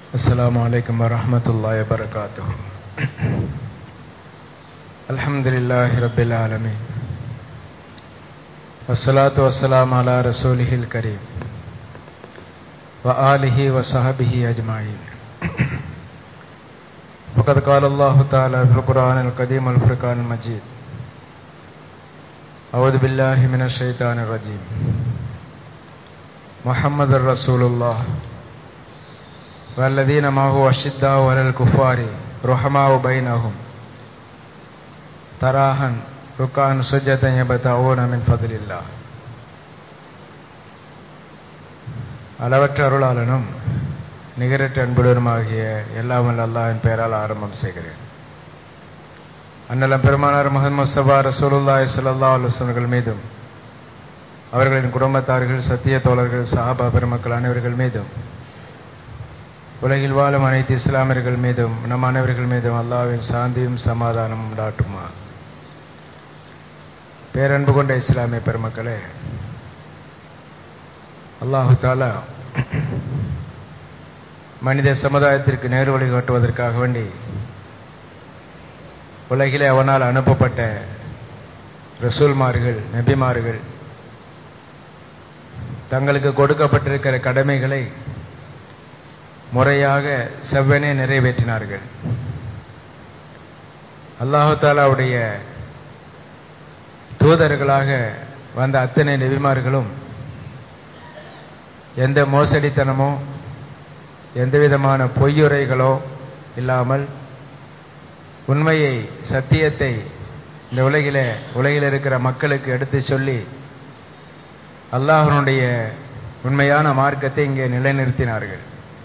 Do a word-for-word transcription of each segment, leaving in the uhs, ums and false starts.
السلام عليكم ورحمة الله وبركاته. الحمد لله رب العالمين والصلاة والسلام على رسوله الكريم وآله وصحبه أجمعين. وقد قال الله تعالى في القرآن القديم والفرقان المجيد: أعوذ بالله من الشيطان الرجيم. محمد رسول الله والذين معه أشداء على الكفار رحماء بينهم تراهم ركعا سجدا يبتغون من فضل الله. அளவற்ற அருளாளனும் நிகரற்ற அன்புடனுமாகிய எல்லாம் வல்ல அல்லாஹ்வின் பெயரால் ஆரம்பம் செய்கிறேன். அன்னலம் பெருமானார் முஹம்மது முஸ்தபா ரசூலுல்லாஹி ஸல்லல்லாஹு அலைஹி வஸல்லம் மீதும் அவர்களின் குடும்பத்தார்கள், சத்திய தோழர்கள், சஹாபா பெருமக்கள் அனைவர்கள் மீதும், உலகில் வாழும் அனைத்து இஸ்லாமியர்கள் மீதும் நம் அனைவர்கள் மீதும் அல்லாஹ்வின் சாந்தியும் சமாதானமும் உண்டாட்டுமா. பேரன்பு கொண்ட இஸ்லாமிய பெருமக்களே, அல்லாஹு தஆலா மனித சமுதாயத்திற்கு நேர் வழி காட்டுவதற்காக வேண்டி உலகிலே அவனால் அனுப்பப்பட்ட ரசூல்மார்கள், நபிமார்கள் தங்களுக்கு கொடுக்கப்பட்டிருக்கிற கடமைகளை முறையாக செவ்வனே நிறைவேற்றினார்கள். அல்லாஹு தஆலாவுடைய தூதர்களாக வந்த அத்தனை நபிமார்களும் எந்த மோசடித்தனமோ எந்த விதமான பொய்யுரைகளோ இல்லாமல் உண்மையை, சத்தியத்தை இந்த உலகிலே உலகில் இருக்கிற மக்களுக்கு எடுத்து சொல்லி அல்லாஹ்வுடைய உண்மையான மார்க்கத்தை இங்கே நிலைநிறுத்தினார்கள்.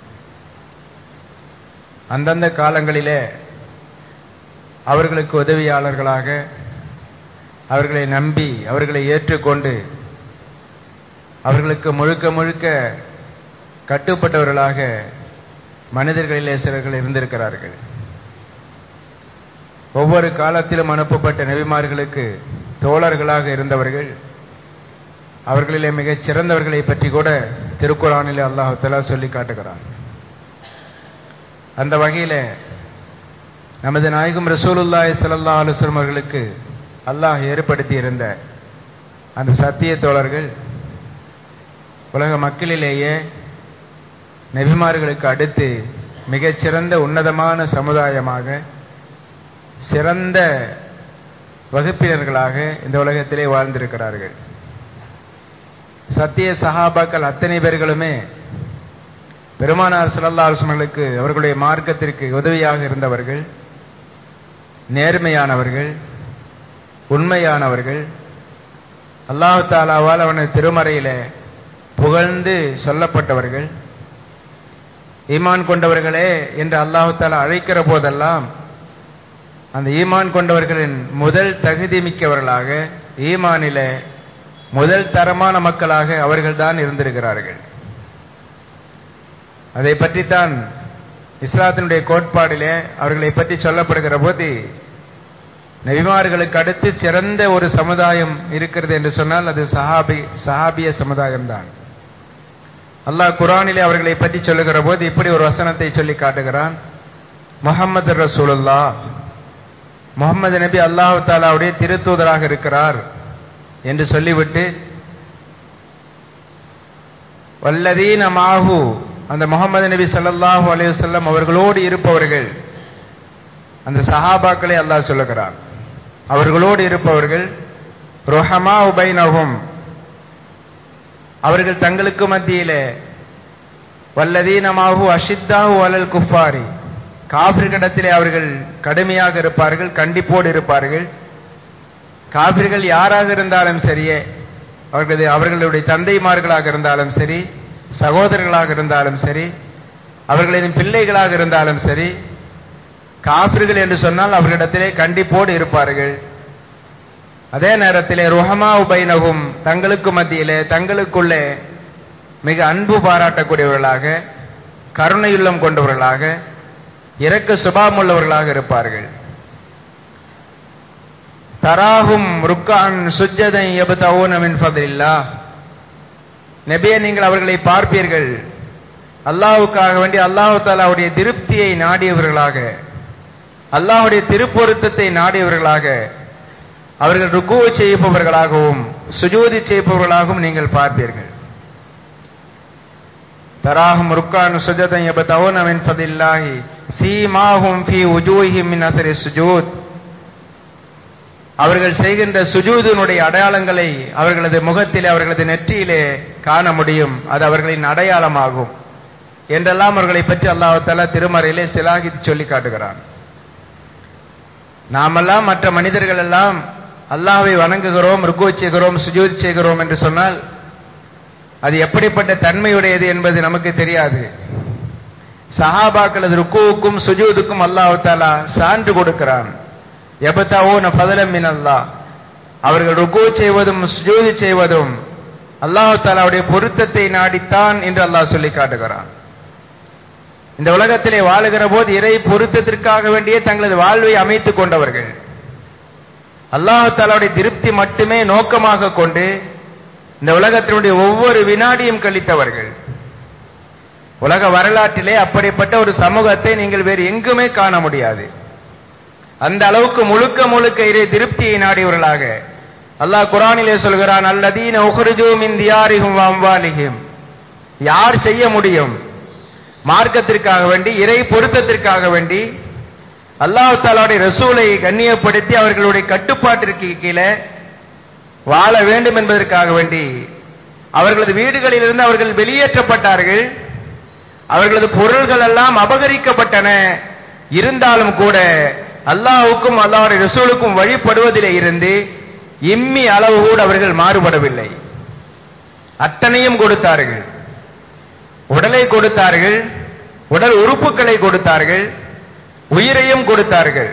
அந்தந்த காலங்களிலே அவர்களுக்கு உதவியாளர்களாக, அவர்களை நம்பி அவர்களை ஏற்றுக்கொண்டு அவர்களுக்கு முழுக்க முழுக்க கட்டுப்பட்டவர்களாக மனிதர்களிலே சிலர்கள் இருந்திருக்கிறார்கள். ஒவ்வொரு காலத்திலும் அனுப்பப்பட்ட நபிமார்களுக்கு தோழர்களாக இருந்தவர்கள், அவர்களிலே மிகச் சிறந்தவர்களை பற்றி கூட திருக்குர்ஆனிலே அல்லாஹ் தஆலா சொல்லி காட்டுகிறான். அந்த வகையில் நமது நாயகம் ரசூலுல்லாஹி ஸல்லல்லாஹு அலைஹி வஸல்லம் அவர்களுக்கு அல்லாஹ் ஏற்படுத்தி இருந்த அந்த சத்திய தோழர்கள் உலக மக்களிலேயே நபிமார்களுக்கு அடுத்து மிகச்சிறந்த உன்னதமான சமுதாயமாக, சிறந்த வகுப்பினர்களாக இந்த உலகத்திலே வாழ்ந்திருக்கிறார்கள். சத்திய சஹாபாக்கள் அத்தனை பேர்களுமே பெருமானார் ஸல்லல்லாஹு அலைஹி வஸல்லம் அவர்களுடைய மார்க்கத்திற்கு உதவியாக இருந்தவர்கள், நேர்மையானவர்கள், உண்மையானவர்கள், அல்லாஹ் தஆலாவால் அவனது திருமறையிலே புகழ்ந்து சொல்லப்பட்டவர்கள். ஈமான் கொண்டவர்களே என்று அல்லாஹ் தஆலா அழைக்கிற போதெல்லாம் அந்த ஈமான் கொண்டவர்களின் முதல் தகுதி மிக்கவர்களாக, ஈமானிலே முதல் தரமான மக்களாக அவர்கள்தான் இருந்திருக்கிறார்கள். அதை பற்றித்தான் இஸ்லாத்தினுடைய கோட்பாடிலே அவர்களை பற்றி சொல்லப்படுகிற போது, நபிமார்களுக்கு அடுத்து சிறந்த ஒரு சமுதாயம் இருக்கிறது என்று சொன்னால் அது சஹாபி சஹாபிய சமுதாயம்தான். அல்லாஹ் குர்ஆனிலே அவர்களை பற்றி சொல்லுகிற போது இப்படி ஒரு வசனத்தை சொல்லி காட்டுகிறான்: முஹம்மது ரசூலுல்லாஹ், முஹம்மது நபி அல்லாஹ் தஆலாவுடைய திருத்தூதராக இருக்கிறார் என்று சொல்லிவிட்டு, வல்லதீன மாஹு, அந்த முஹம்மது நபி ஸல்லல்லாஹு அலைஹி வஸல்லம் அவர்களோடு இருப்பவர்கள், அந்த சஹாபாக்களை அல்லாஹ் சொல்லுகிறான். அவர்களோடு இருப்பவர்கள் ருஹமா பைனஹும், அவர்கள் தங்களுக்கு மத்தியிலே, வல்லதீன மாஹு அஷித்தாஹு அலல் குஃபாரி, காஃபிர்களிடத்திலே அவர்கள் கடுமையாக இருப்பார்கள், கண்டிப்போடு இருப்பார்கள். காஃபிர்கள் யாராக இருந்தாலும் சரியே, அவர்கள் அவர்களுடைய தந்தைமார்களாக இருந்தாலும் சரி, சகோதரர்களாக இருந்தாலும் சரி, அவர்களின் பிள்ளைகளாக இருந்தாலும் சரி, காஃபிர்கள் என்று சொன்னால் அவர்களிடத்திலே கண்டிப்போடு இருப்பார்கள். அதே நேரத்திலே ருஹமா பைனஹும், தங்களுக்கு மத்தியிலே தங்களுக்குள்ளே மிக அன்பு பாராட்டக்கூடியவர்களாக, கருணையுள்ளம் கொண்டவர்களாக, இரக்க சுபாவம் உள்ளவர்களாக இருப்பார்கள். தராஹும் ருக்கான் சுஜ்ஜதன் யப்தஊன மின் ஃபத்லில்லாஹ், நபியே நீங்கள் அவர்களை பார்ப்பீர்கள், அல்லாஹ்வுக்காக வேண்டி அல்லாஹ் தஆலாவுடைய திருப்தியை நாடியவர்களாக, அல்லாஹ்வுடைய திருப்பொருத்தத்தை நாடியவர்களாக அவர்கள் ருக்கு செய்பவர்களாகவும் சுஜூதி செய்பவர்களாகவும் நீங்கள் பார்ப்பீர்கள். தராஹும் ருக்கான் சுஜதன் யபதவுன மின் ஃபதில்லாஹி சீமாஹும் ஃபீ வுஜூஹிஹிம் மின் அஸரி சுஜூத். அவர்கள் செய்கின்ற சுஜூதினுடைய அடையாளங்களை அவர்களது முகத்திலே அவர்களது நெற்றியிலே காண முடியும், அது அவர்களின் அடையாளமாகும் என்றெல்லாம் அவர்களை பற்றி அல்லாஹ் தஆலா திருமறையிலே சிலாகித்து சொல்லி காட்டுகிறான். நாமெல்லாம் மற்ற மனிதர்கள் எல்லாம் அல்லாஹ்வை வணங்குகிறோம், ருக்கு செய்கிறோம், சுஜூத் செய்கிறோம் என்று சொன்னால் அது எப்படிப்பட்ட தன்மையுடையது என்பது நமக்கு தெரியாது. சஹாபாக்களது ருக்குவுக்கும் சுஜூதுக்கும் அல்லாஹ் தஆலா சான்று கொடுக்கிறான். யபதவுன ஃபதலம் மினல்லாஹ், அவர்கள் ருக்கு செய்வதும் சுஜூது செய்வதும் அல்லாஹ் தஆலாவுடைய பொருத்தத்தை நாடித்தான் என்று அல்லாஹ் சொல்லி காட்டுகிறான். இந்த உலகத்திலே வாழுகிற போது இறை பொருத்தத்திற்காக வேண்டியே தங்களது வாழ்வை அமைத்துக் கொண்டவர்கள், அல்லாஹ் தஆலாவுடைய திருப்தி மட்டுமே நோக்கமாக கொண்டு இந்த உலகத்தினுடைய ஒவ்வொரு வினாடியும் கழித்தவர்கள். உலக வரலாற்றிலே அப்படிப்பட்ட ஒரு சமூகத்தை நீங்கள் வேறு எங்குமே காண முடியாது. அந்த அளவுக்கு முழுக்க முழுக்க இறை திருப்தியை நாடியவர்களாக அல்லாஹ் குர்ஆனிலே சொல்கிறான், அல்லதீன உக்ரிஜூ மின் தியாரிஹிம் வ அம்வாலிஹிம். யார் செய்ய முடியும்? மார்க்கத்திற்காக வேண்டி, இறை பொருத்தத்திற்காக வேண்டி அல்லாஹ் தஆலாவுடைய ரசூலை கண்ணியப்படுத்தி அவர்களுடைய கட்டுப்பாட்டிற்கு கீழே வாழ வேண்டும் என்பதற்காக வேண்டி அவர்களது வீடுகளிலிருந்து அவர்கள் வெளியேற்றப்பட்டார்கள். அவர்களது பொருள்கள் எல்லாம் அபகரிக்கப்பட்டன. இருந்தாலும் கூட அல்லாஹ்வுக்கும் அல்லாஹ்வுடைய ரசூலுக்கும் வழிபடுவதிலே இருந்து இம்மி அளவு கூட அவர்கள் மாறுபடவில்லை. அத்தனையும் கொடுத்தார்கள். உடலை கொடுத்தார்கள், உடல் உறுப்புகளை கொடுத்தார்கள், உயிரையும் கொடுத்தார்கள்.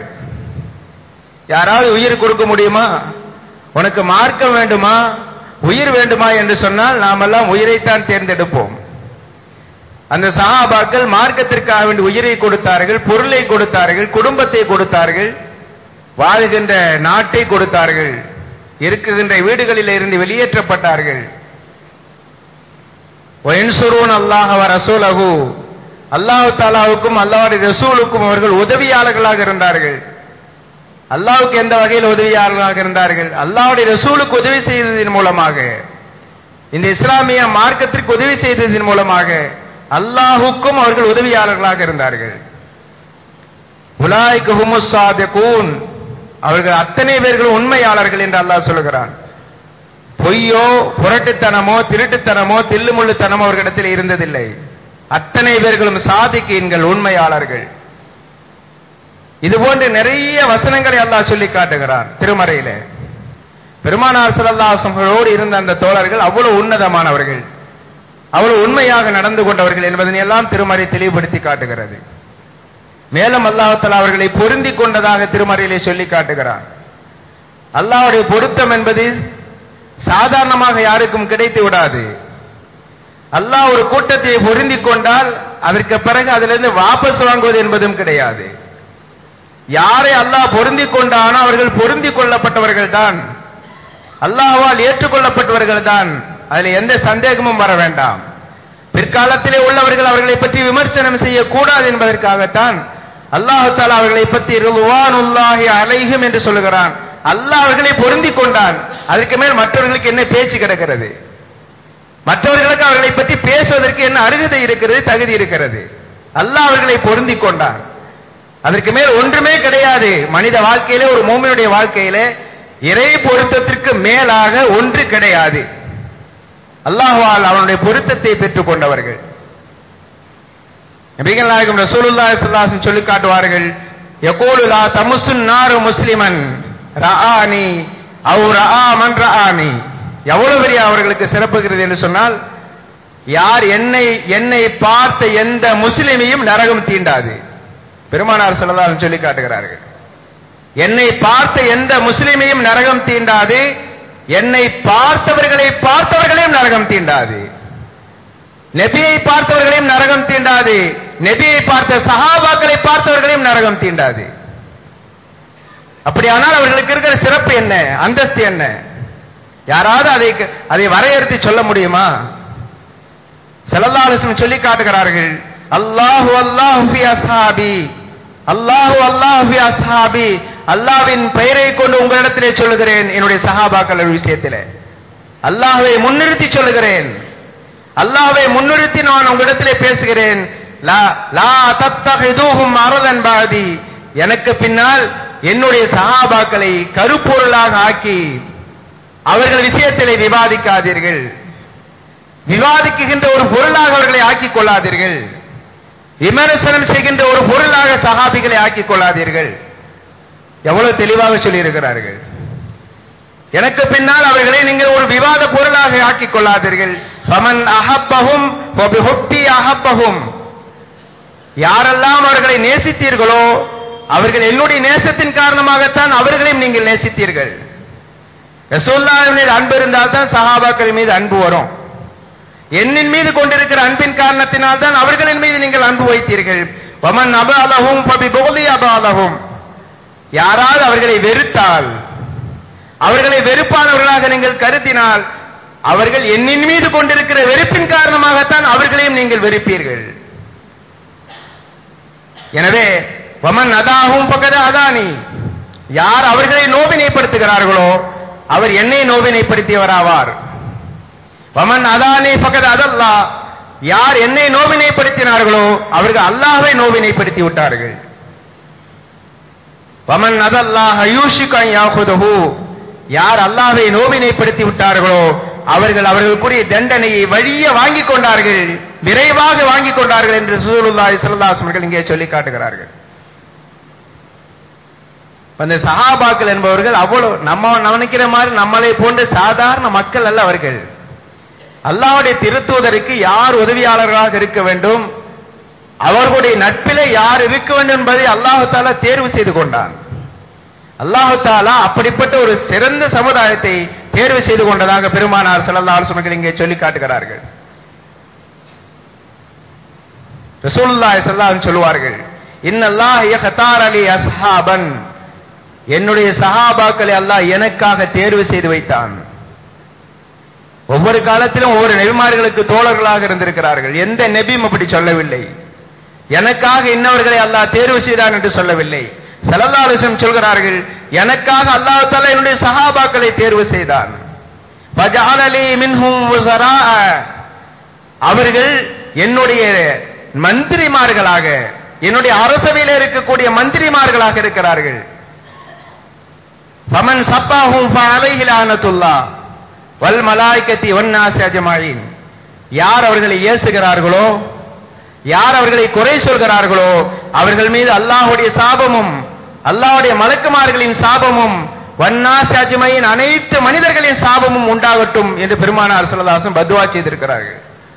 யாராவது உயிர் கொடுக்க முடியுமா? உனக்கு மார்க்கம் வேண்டுமா, உயிர் வேண்டுமா என்று சொன்னால் நாமெல்லாம் உயிரைத்தான் தேர்ந்தெடுப்போம். அந்த சஹாபாக்கள் மார்க்கத்திற்காக வேண்டி உயிரை கொடுத்தார்கள், பொருளை கொடுத்தார்கள், குடும்பத்தை கொடுத்தார்கள், வாழ்கின்ற நாட்டை கொடுத்தார்கள், இருக்குகின்ற வீடுகளில் இருந்து வெளியேற்றப்பட்டார்கள். வயன்சுரூன் அல்லாஹ் வ ரசூலஹு, அல்லாஹ் தஆலாவுக்கும் அல்லாஹ்வுடைய ரசூலுக்கும் அவர்கள் உதவியாளர்களாக இருந்தார்கள். அல்லாஹ்வுக்கு எந்த வகையில் உதவியாளர்களாக இருந்தார்கள்? அல்லாஹ்வுடைய ரசூலுக்கு உதவி செய்ததின் மூலமாக, இந்த இஸ்லாமிய மார்க்கத்திற்கு உதவி செய்ததின் மூலமாக அல்லாஹ்வுக்கும் அவர்கள் உதவியாளர்களாக இருந்தார்கள். உலாயிக ஹுமுஸ் ஸாதிகூன், அவர்கள் அத்தனை பேர்கள் உண்மையாளர்கள் என்று அல்லாஹ் சொல்கிறான். பொய்யோ புரட்டுத்தனமோ திருட்டுத்தனமோ தில்லுமுள்ளுத்தனமோ அவர்களிடத்தில் இருந்ததில்லை. அத்தனை பேர்களும் சாதிக்கீன்கள், உண்மையாளர்கள். இது போன்று நிறைய வசனங்களை அல்லாஹ் சொல்லி காட்டுகிறான் திருமறையிலே. பெருமானார் ஸல்லல்லாஹு அலைஹி வஸல்லம் இருந்த அந்த தோழர்கள் அவ்வளவு உன்னதமானவர்கள், அவ்வளவு உண்மையாக நடந்து கொண்டவர்கள் என்பதனை எல்லாம் திருமறை தெளிவுபடுத்தி காட்டுகிறது. மேலும் அல்லாஹ் தஆலா அவர்களை பொருந்தி கொண்டதாக திருமறையிலே சொல்லி காட்டுகிறான். அல்லாஹ்வுடைய பொருத்தம் என்பது சாதாரணமாக யாருக்கும் கிடைத்து விடாது. அல்லாஹ் ஒரு கூட்டத்தை பொருந்தி கொண்டால் அதற்கு பிறகு அதிலிருந்து வாபஸ் வாங்குவது என்பதும் கிடையாது. யாரை அல்லாஹ் பொருந்தி கொண்டானோ அவர்கள் பொருந்தி கொள்ளப்பட்டவர்கள் தான், அல்லாஹ்வால் ஏற்றுக்கொள்ளப்பட்டவர்கள் தான். அதில் எந்த சந்தேகமும் வர வேண்டாம். பிற்காலத்திலே உள்ளவர்கள் அவர்களை பற்றி விமர்சனம் செய்யக்கூடாது என்பதற்காகத்தான் அல்லாஹ் தஆலா அவர்களை பற்றி ரிதுவானுல்லாஹி அலைஹிம் என்று சொல்லுகிறான். அல்லாஹ் அவர்களை பொருந்தி கொண்டான். அதற்கு மேல் மற்றவர்களுக்கு என்ன பேச்சு கிடக்கிறது? மற்றவர்களுக்கு அவர்களை பற்றி பேசுவதற்கு என்ன அருகதை இருக்கிறது, தகுதி இருக்கிறது? அல்லாஹ் அவர்களை பொருந்தி கொண்டான். அதற்கு மேல் ஒன்றுமே கிடையாது. மனித வாழ்க்கையிலே, ஒரு மூமினுடைய வாழ்க்கையிலே இறை பொருத்தத்திற்கு மேலாக ஒன்று கிடையாது. அல்லாஹ்வால் அவனுடைய பொருத்தத்தை பெற்றுக் கொண்டவர்கள். நபிகள் நாயகம் ரசூலுல்லாஹி ஸல்லல்லாஹு அலைஹி வஸல்லம் சொல்லி காட்டுவார்கள், யகூலு லா தமுசுன் நாரு முஸ்லிமன் ரஆனி அவ் ரஆ மன் ரஆனி. எவ்வளவு பெரிய அவர்களுக்கு சிறப்புகிறது என்று சொன்னால், யார் என்னை என்னை பார்த்த எந்த முஸ்லிமையும் நரகம் தீண்டாது. பெருமானார் ஸல்லல்லாஹு அலைஹி வஸல்லம் சொல்லி காட்டுகிறார்கள், என்னை பார்த்த எந்த முஸ்லிமையும் நரகம் தீண்டாது, என்னை பார்த்தவர்களை பார்த்தவர்களையும் நரகம் தீண்டாது, நபியை பார்த்தவர்களையும் நரகம் தீண்டாது, நபியை பார்த்த சஹாபாக்களை பார்த்தவர்களையும் நரகம் தீண்டாது. அப்படியானால் அவர்களுக்கு இருக்கிற சிறப்பு என்ன, அந்தஸ்து என்ன? யாராவது அதை அதை வரையறுத்து சொல்ல முடியுமா? ஸல்லல்லாஹு அலைஹி வஸல்லம் சொல்லி காட்டுகிறார்கள், அல்லாஹு அல்லாஹு ஃபி அஸ்ஹாபி, அல்லாஹு அல்லாஹு ஃபி அஸ்ஹாபி, அல்லாஹ்வின் பெயரை கொண்டு உங்களிடத்திலே சொல்லுகிறேன் என்னுடைய சஹாபாக்கள் விஷயத்திலே. அல்லாஹ்வை முன்னிறுத்தி சொல்லுகிறேன், அல்லாஹ்வை முன்னிறுத்தி நான் உங்களிடத்திலே பேசுகிறேன். லா லா தத்தஹிதுஹும் அரதன் பாதி, எனக்கு பின்னால் என்னுடைய சஹாபாக்களை கருப்பொருளாக ஆக்கி அவர்கள் விஷயத்திலே விவாதிக்காதீர்கள். விவாதிக்குகின்ற ஒரு பொருளாக அவர்களை ஆக்கிக் கொள்ளாதீர்கள். விமர்சனம் செய்கின்ற ஒரு பொருளாக சஹாபிகளை ஆக்கிக் கொள்ளாதீர்கள். எவ்வளவு தெளிவாக சொல்லி இருக்கிறார்கள். எனக்கு பின்னால் அவர்களை நீங்கள் ஒரு விவாத பொருளாக ஆக்கிக் கொள்ளாதீர்கள். ஃபமன் அஹப்பஹும் ஃபபிஹுப்பி அஹப்பஹும், யாரெல்லாம் அவர்களை நேசித்தீர்களோ அவர்கள் என்னுடைய நேசத்தின் காரணமாகத்தான் அவர்களையும் நீங்கள் நேசித்தீர்கள். ரசூலுல்லாஹின் மீது அன்பு இருந்தால் தான் சஹாபாக்கள் மீது அன்பு வரும். என்னின் மீது கொண்டிருக்கிற அன்பின் காரணத்தினால் தான் அவர்களின் மீது நீங்கள் அன்பு வைத்தீர்கள். வமன் அபாலஹும் ஃபபிபுக்லி அபாலஹும், யாரால் அவர்களை வெறுத்தால், அவர்களை வெறுப்பானவர்களாக நீங்கள் கருதினால், அவர்கள் என்னின் மீது கொண்டிருக்கிற வெறுப்பின் காரணமாகத்தான் அவர்களையும் நீங்கள் வெறுப்பீர்கள். எனவே வமன் அதாஹும் ஃபகத அதானி, யார் அவர்களை நோவினைப்படுத்துகிறார்களோ அவர் என்னை நோவினைப்படுத்தியவராவார். வமன் அதானி ஃபகத அதல்லா, யார் என்னை நோவினைப்படுத்தினார்களோ அவர்கள் அல்லாஹ்வை நோவினைப்படுத்தி விட்டார்கள். வமன் அதல்லாஹ யூஷிகு அன் யாகுதுஹு, யார் அல்லாஹ்வை நோவினைப்படுத்தி விட்டார்களோ அவர்கள் அவர்களுக்குரிய தண்டனையை வழிய வாங்கிக் கொண்டார்கள், விரைவாக வாங்கிக் கொண்டார்கள் என்று ரசூலுல்லாஹி ஸல்லல்லாஹு அலைஹி வஸல்லம் இங்கே சொல்லி காட்டுகிறார்கள். அந்த சஹாபாக்கள் என்பவர்கள் அவ்வளவு நம்ம நினைக்கிற மாதிரி நம்மளை போன்ற சாதாரண மக்கள் அல்ல. அவர்கள் அல்லாஹ்வுடைய திருத்தூதருக்கு யார் உதவியாளர்களாக இருக்க வேண்டும், அவர்களுடைய நட்பிலே யார் இருக்க வேண்டும் என்பதை அல்லாஹ் தஆலா தேர்வு செய்து கொண்டான். அல்லாஹ் தஆலா அப்படிப்பட்ட ஒரு சிறந்த சமுதாயத்தை தேர்வு செய்து கொண்டதாக பெருமானார் ஸல்லல்லாஹு அலைஹி வஸல்லம் இங்கே சொல்லி காட்டுகிறார்கள். ரசூலுல்லாஹி ஸல்லல்லாஹு அலைஹி வஸல்லம் சொல்வார்கள், இன்னல்லாஹ யக்தார லி அஸ்ஹாபன், என்னுடைய சஹாபாக்களை அல்லாஹ் எனக்காக தேர்வு செய்து வைத்தான். ஒவ்வொரு காலத்திலும் ஒவ்வொரு நபிமார்களுக்கு தோழர்களாக இருந்திருக்கிறார்கள். எந்த நபியும் அப்படி சொல்லவில்லை. எனக்காக இன்னவர்களை அல்லாஹ் தேர்வு செய்தான் என்று சொல்லவில்லை. ஸல்லல்லாஹு அலைஹி வஸல்லம் சொல்கிறார்கள், எனக்காக அல்லாஹ் தஆலா என்னுடைய சஹாபாக்களை தேர்வு செய்தான். ஃபஜஅலலி மின்ஹும் வஸரா, அவர்கள் என்னுடைய மந்திரிமார்களாக, என்னுடைய அரசவையில் இருக்கக்கூடிய மந்திரிமார்களாக இருக்கிறார்கள். ஃபமன் சப்பாஹும் ஃபஅலைஹி லஅனத்துல்லாஹ் வல் மலாயிகத்தி வன்னாஸ் அஜ்மஈன், யார் அவர்களை ஏசுகிறார்களோ, யார் அவர்களை குறை சொல்கிறார்களோ அவர்கள் மீது அல்லாஹ்வுடைய சாபமும் அல்லாஹ்வுடைய மலக்குமார்களின் சாபமும் வன்னாஸ் அஜ்மஈன், அனைத்து மனிதர்களின் சாபமும் உண்டாகட்டும் என்று பெருமானார் ஸல்லல்லாஹு அலைஹி வஸல்லம் பத்வா செய்திருக்கிறார்கள்.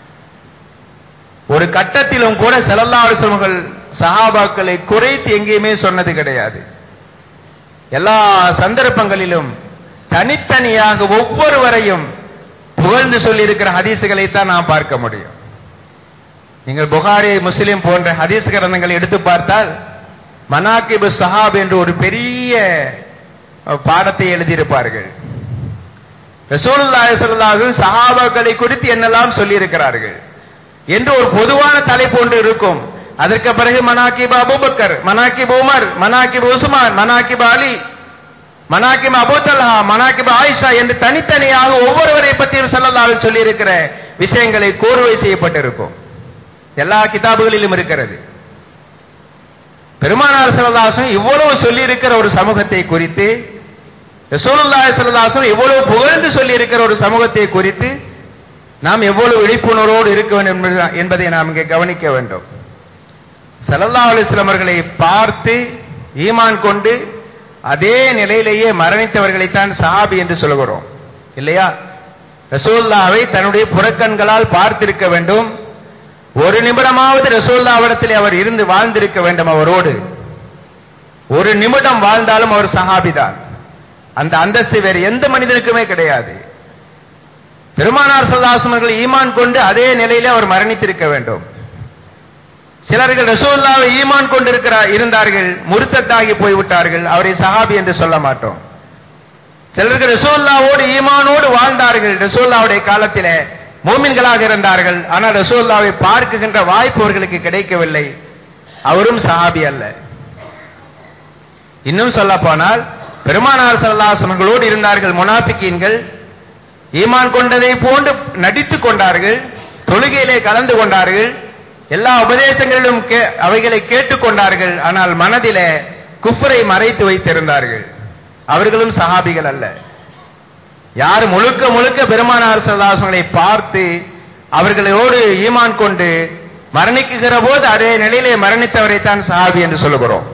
ஒரு கட்டத்திலும் கூட ஸல்லல்லாஹு அலைஹி வஸல்லம் சஹாபாக்களை குறைத்து எங்கேயுமே சொன்னது கிடையாது. எல்லா சந்தர்ப்பங்களிலும் தனித்தனியாக ஒவ்வொருவரையும் புகழ்ந்து சொல்லி இருக்கிற ஹதீசுகளை தான் நாம் பார்க்க முடியும். நீங்கள் புகாரி, முஸ்லிம் போன்ற ஹதீஸ் கிரந்தங்களை எடுத்து பார்த்தால் மனாகிபு சஹாப் என்று ஒரு பெரிய பாடத்தை எழுதியிருப்பார்கள். ரசூலுல்லாஹி ஸல்லல்லாஹு அலைஹி வஸல்லம் சஹாபாக்களை குறித்து என்னெல்லாம் சொல்லி இருக்கிறார்கள் என்று ஒரு பொதுவான தலைப்பு ஒன்று இருக்கும். அதற்கு பிறகு மனாகிபு அபூபக்கர், மனாகிபு உமர், மனாகிபு உஸ்மான், மனாகிபு அலி, மனாகிபு அபூ தல்ஹா, மனாகிபு ஆயிஷா என்று தனித்தனியாக ஒவ்வொருவரை பற்றியும் ஸல்லல்லாஹு அலைஹி வஸல்லம் சொல்லி இருக்கிற விஷயங்களை கோர்வை செய்யப்பட்டிருக்கும். எல்லா கிதாபுகளிலும் இருக்கிறது. பெருமானார் ஸல்லல்லாஹு அலைஹி வஸல்லம் இவ்வளவு சொல்லி இருக்கிற ஒரு சமூகத்தை குறித்து, ரசூலுல்லாஹி ஸல்லல்லாஹு அலைஹி வஸல்லம் இவ்வளவு புகழ்ந்து சொல்லி இருக்கிற ஒரு சமூகத்தை குறித்து நாம் எவ்வளவு விழிப்புணர்வோடு இருக்க வேண்டும் என்பதை நாம் இங்கே கவனிக்க வேண்டும். ஸல்லல்லாஹு அலைஹி வஸல்லம் அவர்களை பார்த்து ஈமான் கொண்டு அதே நிலையிலேயே மரணித்தவர்களைத்தான் சஹாபி என்று சொல்கிறோம் இல்லையா? ரசூலுல்லாஹ்வை தன்னுடைய புறக்கண்களால் பார்த்திருக்க வேண்டும். ஒரு நிமிடமாவது ரசூலுல்லாஹ்விடத்தில் அவர் இருந்து வாழ்ந்திருக்க வேண்டும். அவரோடு ஒரு நிமிடம் வாழ்ந்தாலும் அவர் சஹாபி தான். அந்த அந்தஸ்து வேறு எந்த மனிதனுக்குமே கிடையாது. பெருமானார் ஸல்லல்லாஹு அலைஹி வஸல்லம் ஈமான் கொண்டு அதே நிலையிலே அவர் மரணித்திருக்க வேண்டும். சிலர்கள் ரசூலுல்லாஹ்வை ஈமான் கொண்டிருக்கிறார் இருந்தார்கள், முர்த்தத்தாகி போய்விட்டார்கள், அவரை சஹாபி என்று சொல்ல மாட்டோம். சிலர்கள் ரசூலுல்லாஹ்வோடு ஈமானோடு வாழ்ந்தார்கள், ரசூலுல்லாஹ்வுடைய காலத்திலே மூமின்களாக இருந்தார்கள். ஆனால் ரசூலுல்லாஹ்வை பார்க்குகின்ற வாய்ப்பு அவர்களுக்கு கிடைக்கவில்லை. அவரும் சஹாபி அல்ல. இன்னும் சொல்ல போனால் பெருமானார் ஸல்லல்லாஹு அலைஹி வஸல்லமோடு இருந்தார்கள் முனாஃபிகீன்கள். ஈமான் கொண்டதை போன்று நடித்துக் கொண்டார்கள், தொழுகையிலே கலந்து கொண்டார்கள், எல்லா உபதேசங்களிலும் அவைகளை கேட்டுக்கொண்டார்கள். ஆனால் மனதிலே குஃப்ரை மறைத்து வைத்திருந்தார்கள். அவர்களும் சஹாபிகள் அல்ல. யார் முழுக்க முழுக்க பெருமானார் ஸல்லல்லாஹு அலைஹி வஸல்லம் பார்த்து அவர்களோடு ஈமான் கொண்டு மரணிக்குகிற போது அதே நிலையிலே மரணித்தவரை தான் சஹாபி என்று சொல்லுகிறோம்.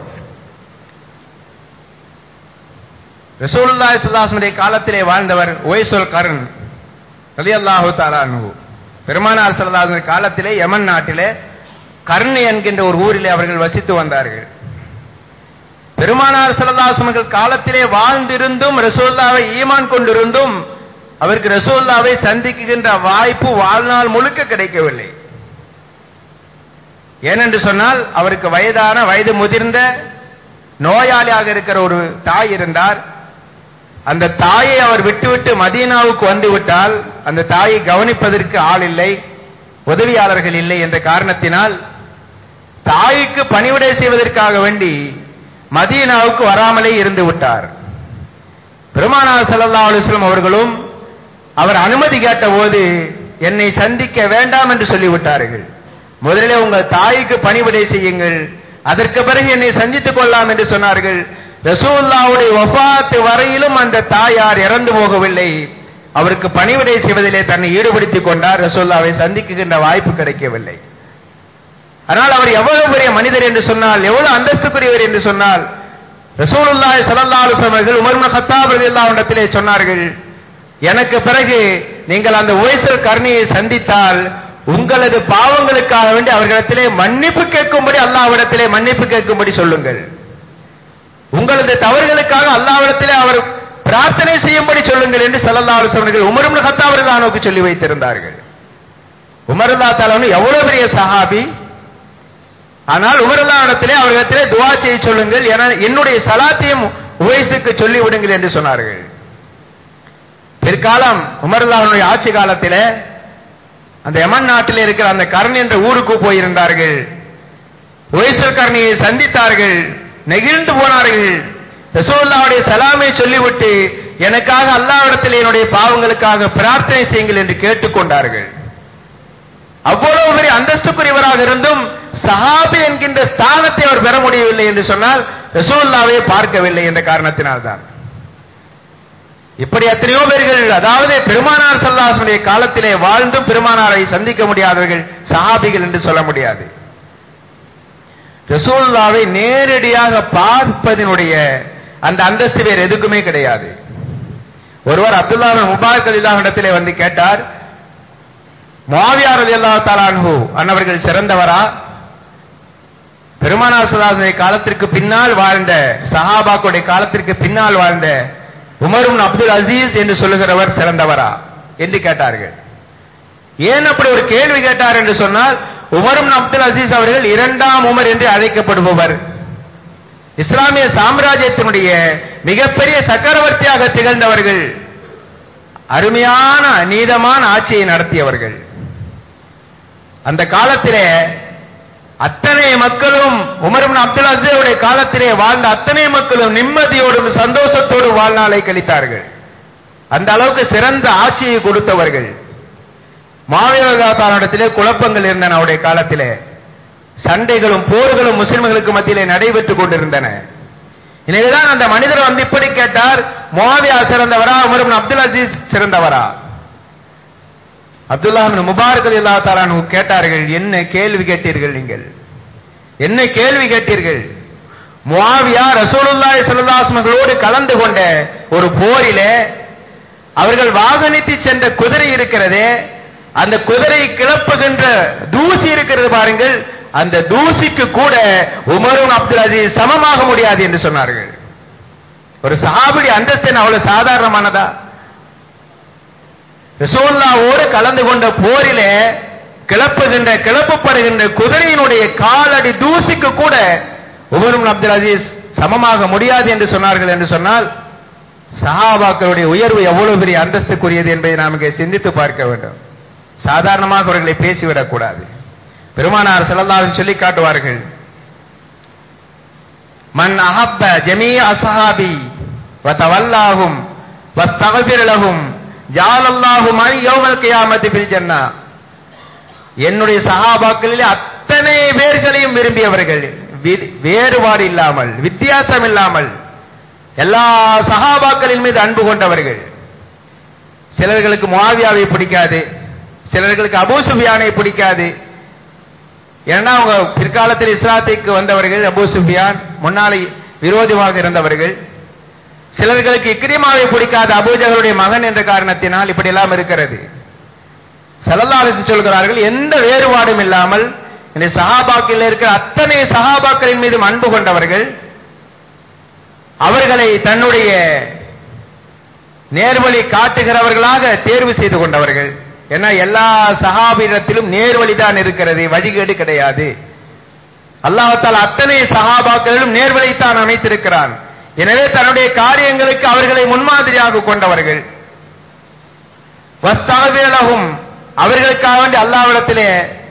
ரசூலுல்லாஹி ஸல்லல்லாஹு அலைஹி வஸல்லம் காலத்திலே வாழ்ந்தவர் உவைஸுல் கர்ன் ரலியல்லாஹு தஆலா அன்ஹு. பெருமானார் ஸல்லல்லாஹு அலைஹி வஸல்லம் காலத்திலே யமன் நாட்டிலே கர்ன் என்கின்ற ஒரு ஊரிலே அவர்கள் வசித்து வந்தார்கள். பெருமானார் ஸல்லல்லாஹு அலைஹி வஸல்லம் காலத்திலே வாழ்ந்திருந்தும் ரசூலுல்லாஹ்வை ஈமான் கொண்டிருந்தும் அவருக்கு ரசூலுல்லாஹ்வை சந்திக்கின்ற வாய்ப்பு வாழ்நாள் முழுக்க கிடைக்கவில்லை. ஏனென்று சொன்னால் அவருக்கு வயதான வயது முதிர்ந்த நோயாளியாக இருக்கிற ஒரு தாய் இருந்தார். அந்த தாயை அவர் விட்டுவிட்டு மதீனாவுக்கு வந்து விட்டால் அந்த தாயை கவனிப்பதற்கு ஆள் இல்லை, உதவியாளர்கள் இல்லை என்ற காரணத்தினால் தாய்க்கு பணிவிடை செய்வதற்காக வேண்டி மதீனாவுக்கு வராமலே இருந்து விட்டார். பெருமானார் ஸல்லல்லாஹு அலைஹி வஸல்லம் அவர்களும் அவர் அனுமதி கேட்டபோது என்னை சந்திக்க வேண்டாம் என்று சொல்லிவிட்டார்கள். முதலிலே உங்கள் தாய்க்கு பணிவிடை செய்யுங்கள், அதற்கு பிறகு என்னை சந்தித்துக் கொள்ளலாம் என்று சொன்னார்கள். ரசூலுல்லாஹ்வுடைய வஃபாத் வரையிலும் அந்த தாயார் இறந்து போகவில்லை. அவருக்கு பணிவிடை செய்வதிலே தன்னை ஈடுபடுத்திக் கொண்டார். ரசூலுல்லாஹ்வை சந்திக்கின்ற வாய்ப்பு கிடைக்கவில்லை. ஆனால் அவர் எவ்வளவு பெரிய மனிதர் என்று சொன்னால், எவ்வளவு அந்தஸ்துக்குரியவர் என்று சொன்னால், ரசூலுல்லாஹி ஸல்லல்லாஹு அலைஹி வஸல்லம் அவர்கள் உமர் இப்னு கத்தாப் ரலியல்லாஹு அன்ஹு இடத்திலே சொன்னார்கள், எனக்கு பிறகு நீங்கள் அந்த உவைஸுல் கர்னியை சந்தித்தால் உங்களது பாவங்களுக்காக வேண்டி அவர்களிடத்திலே மன்னிப்பு கேட்கும்படி அல்லாஹ்விடத்திலே மன்னிப்பு கேட்கும்படி சொல்லுங்கள், உங்களது தவறுகளுக்காக அல்லாஹ்விடத்திலே அவர் பிரார்த்தனை செய்யும்படி சொல்லுங்கள் என்று ஸல்லல்லாஹு அலைஹி வஸல்லம் அவர்கள் உமர் இப்னு கத்தாப் ரலியல்லாஹு அன்ஹுவுக்கு சொல்லி வைத்திருந்தார்கள். உமர் ரலியல்லாஹு தஆலா அன்ஹு எவ்வளவு பெரிய சஹாபி! ஆனால் உமர் ரலியல்லாஹு அன்ஹுவிடத்திலே அவர்களிடத்திலே துஆ செய்ய சொல்லுங்கள், என்னுடைய சலாத்தையும் உவைஸுக்கு சொல்லி விடுங்கள் என்று சொன்னார்கள். பிற்காலம் உமர் ரலியல்லாஹு அன்ஹுடைய ஆட்சி காலத்திலே அந்த யமன் நாட்டில் இருக்கிற அந்த கர்ன் என்ற ஊருக்கு போயிருந்தார்கள். உவைஸுல் கர்னியை சந்தித்தார்கள், நெகிழ்ந்து போனார்கள். ரசூலுல்லாஹ்வுடைய சலாமை சொல்லிவிட்டு எனக்காக அல்லாஹ்விடத்தில் என்னுடைய பாவங்களுக்காக பிரார்த்தனை செய்யுங்கள் என்று கேட்டுக்கொண்டார்கள். அவ்வளவு பெரிய அந்தஸ்துக்குரியவராக இருந்தும் சஹாபி என்கின்ற ஸ்தானத்தை அவர் பெற முடியவில்லை என்று சொன்னால் ரசூலுல்லாஹ்வை பார்க்கவில்லை என்ற காரணத்தினால்தான். இப்படி எத்தனையோ பேர்கள், அதாவது பெருமானார் ஸல்லல்லாஹு அலைஹி வஸல்லம் காலத்திலே வாழ்ந்தும் பெருமானாரை சந்திக்க முடியாதவர்கள் சஹாபிகள் என்று சொல்ல முடியாது. ரசூலுல்லாஹ்வை நேரடியாக பார்ப்பதனுடைய அந்த அந்தஸ்து வேறு எதுக்குமே கிடையாது. ஒருவர் அப்துல்லாஹ் இப்னு முபாரக் ரலியல்லாஹு அன்ஹு இடத்திலே வந்து கேட்டார், முஆவியா ரலியல்லாஹு தஆலா அன்ஹு அன்னவர்கள் சிறந்தவரா, பெருமானார் ஸல்லல்லாஹு அலைஹி வஸல்லம் காலத்திற்கு பின்னால் வாழ்ந்த சஹாபாக்களுடைய காலத்திற்கு பின்னால் வாழ்ந்த உமர் இப்னு அப்துல் அசீஸ் என்று சொல்லுகிறவர் சிறந்தவரா என்று கேட்டார்கள். ஏன் அப்படி ஒரு கேள்வி கேட்டார் என்று சொன்னால், உமர் இப்னு அப்துல் அசீஸ் அவர்கள் இரண்டாம் உமர் என்று அழைக்கப்படுபவர். இஸ்லாமிய சாம்ராஜ்யத்தினுடைய மிகப்பெரிய சக்கரவர்த்தியாக திகழ்ந்தவர்கள், அருமையான நீதமான ஆட்சியை நடத்தியவர்கள். அந்த காலத்திலே அத்தனை மக்களும் உமர் இப்னு அப்துல் அசீஸுடைய காலத்திலே வாழ்ந்த அத்தனை மக்களும் நிம்மதியோடும் சந்தோஷத்தோடும் வாழ்நாளை கழித்தார்கள். அந்த அளவுக்கு சிறந்த ஆட்சியை கொடுத்தவர்கள். மாவீரத்திலே குழப்பங்கள் இருந்தன. அவருடைய காலத்திலே சண்டைகளும் போர்களும் முஸ்லிம்களுக்கு மத்தியிலே நடைபெற்றுக் கொண்டிருந்தன. எனவேதான் அந்த மனிதர் வந்து இப்படி கேட்டார், முஆவியா சிறந்தவரா, உமர் இப்னு அப்துல் அசீஸ் சிறந்தவரா? அப்துல்லாஹ் இப்னு முபாரக் ரலியல்லாஹு தஆலா அன்ஹு கேட்டார்கள், என்ன கேள்வி கேட்டீர்கள் நீங்கள், என்ன கேள்வி கேட்டீர்கள்? முஆவியா ரசூலுல்லாஹி ஸல்லல்லாஹு அலைஹி வஸல்லம் கலந்து கொண்ட ஒரு போரிலே அவர்கள் வாகனித்து சென்ற குதிரை இருக்கிறதே, அந்த குதிரை கிளப்புகின்ற தூசி இருக்கிறது பாருங்கள், அந்த தூசிக்கு கூட உமர் இப்னு அப்துல் அசீஸ் சமமாக முடியாது என்று சொன்னார்கள். ஒரு சஹாபி அந்தஸ்து அவ்வளவு சாதாரணமானதா? ரசூலுல்லாஹ்வோடு கலந்து கொண்ட போரிலே கிளப்புகின்ற கிளப்பப்படுகின்ற குதிரையினுடைய காலடி தூசிக்கு கூட உமர் இப்னு அப்துல் அசீஸ் சமமாக முடியாது என்று சொன்னார்கள் என்று சொன்னால் சஹாபாக்களுடைய உயர்வு எவ்வளவு பெரிய அந்தஸ்துக்குரியது என்பதை நாம் இங்கே சிந்தித்து பார்க்க வேண்டும். சாதாரணமாக அவர்களை பேசிவிடக் கூடாது. பெருமானார் ஸல்லல்லாஹு அலைஹி வஸல்லம் சொல்லி காட்டுவார்கள், மன் அஹப்ப ஜமீ அஸ்ஹாபி வ தவல்லாஹும் வஸ்தக்பிர லஹும் ஜஅலல்லாஹு மஇ யௌமல் கியாமத்தி பில் ஜன்னah. என்னுடைய சஹாபாக்களிலே அத்தனை பேர்களையும் விரும்பியவர்கள், வேறுபாடு இல்லாமல் வித்தியாசம் இல்லாமல் எல்லா சஹாபாக்களின் மீது அன்பு கொண்டவர்கள். சிலர்களுக்கு முஆவியாவை பிடிக்காது, சிலர்களுக்கு அபூ சுஃபியானை பிடிக்காது. ஏன்னா அவங்க பிற்காலத்தில் இஸ்லாத்துக்கு வந்தவர்கள். அபூ சுஃபியான் முன்னாலே விரோதியாக இருந்தவர்கள். சிலர்களுக்கு இக்ரிமாவை பிடிக்காத அபூஜஹலுடைய மகன் என்ற காரணத்தினால் இப்படி எல்லாம் இருக்கிறது. ஸல்லல்லாஹு அலைஹி வஸல்லம் சொல்கிறார்கள், எந்த வேறுபாடும் இல்லாமல் இந்த சஹாபாக்களில் இருக்கிற அத்தனை சஹாபாக்களின் மீதும் அன்பு கொண்டவர்கள், அவர்களை தன்னுடைய நேர்வழி காட்டுகிறவர்களாக தேர்வு செய்து கொண்டவர்கள். ஏன்னா எல்லா சஹாபியிடத்திலும் நேர்வழி தான் இருக்கிறது, வழிகேடு கிடையாது. அல்லாஹ் தஆலா அத்தனை சஹாபாக்களிலும் நேர்வழித்தான் அமைத்திருக்கிறான். எனவே தன்னுடைய காரியங்களுக்கு அவர்களை முன்மாதிரியாக கொண்டவர்கள். வஸ்தக்பிரலஹும், அவர்களுக்காக வேண்டி அல்லாஹ்விடத்திலே